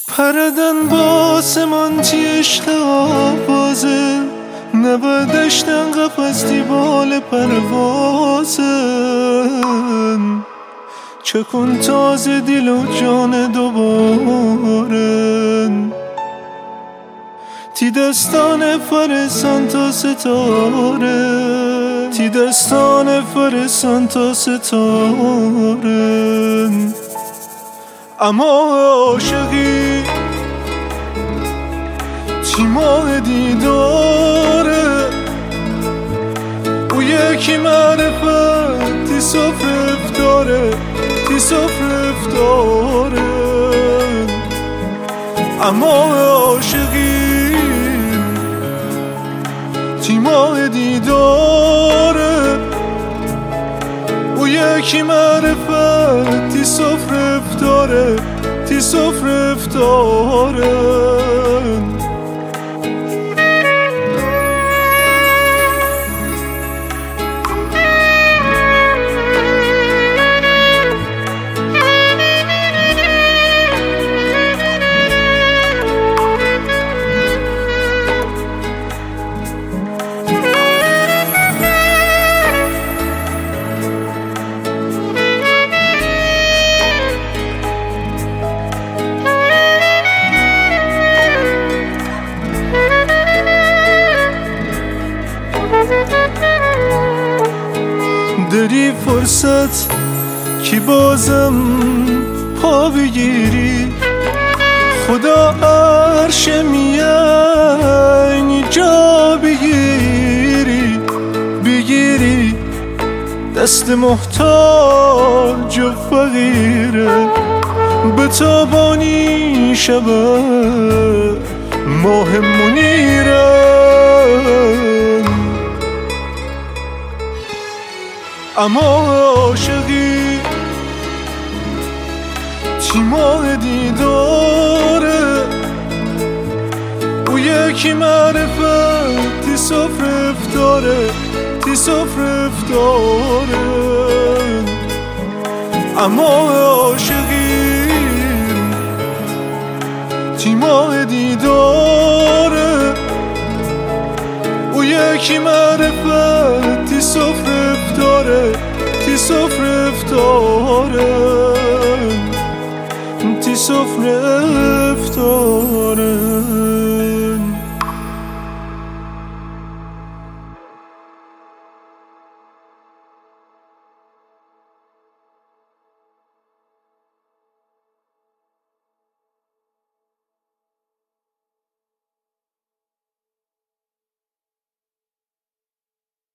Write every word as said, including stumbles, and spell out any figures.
پردن با آسمان تی عشق آوازه، نباید دشتن قفص دیبال پروازن. چکن تازه دل و جان دوبارن، تی دستان فرسان تا ستاره، تی دستان فرسان تا ستارن. اما عاشقی تی ماه دیداره، او یکی معرفت تی صفر افتاره، تی صفر افتاره. اما عاشقی تی ماه دیداره، او یکی معرفت تی صفر افتاره، تی صفر افتاره. داری فرصت که بازم پا بگیری، خدا عرش میانی جا بگیری، بگیری دست محتاج و فقیره، به تابانی شبه ماه منیره. اما عاشقی تی ماه دیداره، او یکی معرفت تی صفر افتاره، تی صفر افتاره. اما عاشقی تی ماه دیداره، او یکی معرفت تی صفر افتاره، تی صفر افتاره، تی صفر